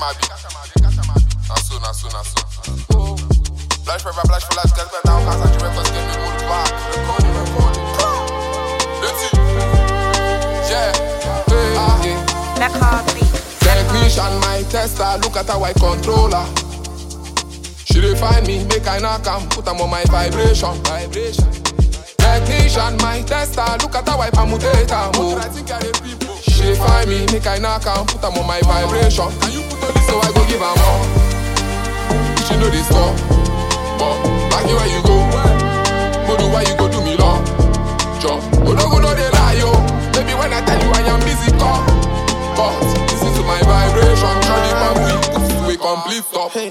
Kashamabi. Naso. Blush for life, get better down, cause I do records, get me hold back. Recording. Let's see. Yeah. Technician, my tester, look at how I controller. She dey find me, make I knock am, put am on my vibration. Technician, my tester, look at how I permutate am. She dey find me, make I knock am, put am on my vibration. Can you put on this so I go give am more? She know this stuff, but like you where you go, Modu why you go do me long? Jump, Odogo no dey lie yo. Baby when I tell you I am busy, call. But listen to my vibration, turn the bamboo, put it to a complete stop. Hey.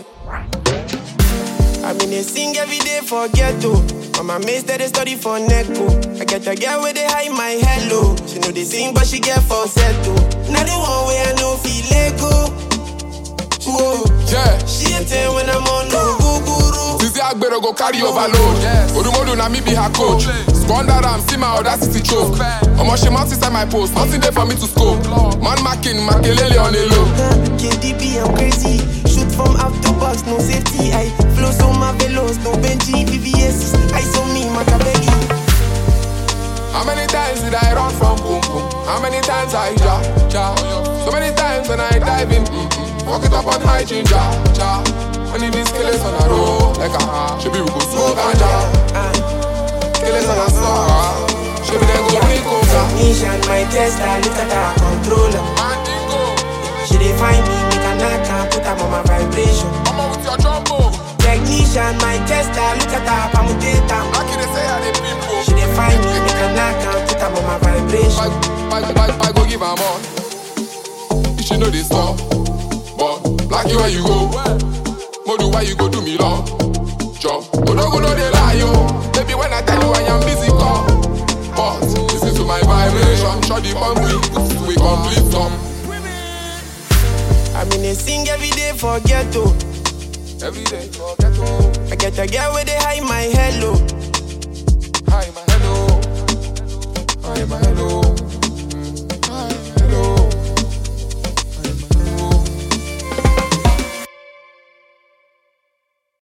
I mean they sing every day for ghetto. Mama mates that they study for Neko. I get a girl where they hide my hello. She know they sing but she get falsetto. Now the one way I know feel Lego. Whoa. Yeah. She ain't tell when I'm on no guru. Tizi Agbero go carry overload. Odumodu na me be her coach. Squander am, see my audacity choke. Omo she mount inside my post, nothing there for me to scope. Man marking, Makelele on a low. KDB, I'm crazy. Shoot from out the box, no safety. I flow so marvelous, no Benji, VVS. I saw me, Macabegi. How many times did I run from boom boom? How many times I ja? So many times when I dive in, walk it up on high ginger, ja. When it is killers on a roll, like a should be we go smoke and ja. Killers on a star, should be then go bring over. Technician, my tester, look at her controller. She dey find me, make a knock and put her on my vibration. Come on with your jumbo. Technician, my tester, look at her permutator. How can they say I dey people? She dey find me, make a knock and put her on my vibration. I go give her more. She know this stuff, but like you where you go, Modu why you go do me long? Jump, Odogo no dey lie yo. Baby when I tell you I am busy, call. But listen to my vibration, shut the bamboo, put it to a complete stop. I mean they sing every day for ghetto. Every day for ghetto. I get a girl where they hide my hello. Hi, man.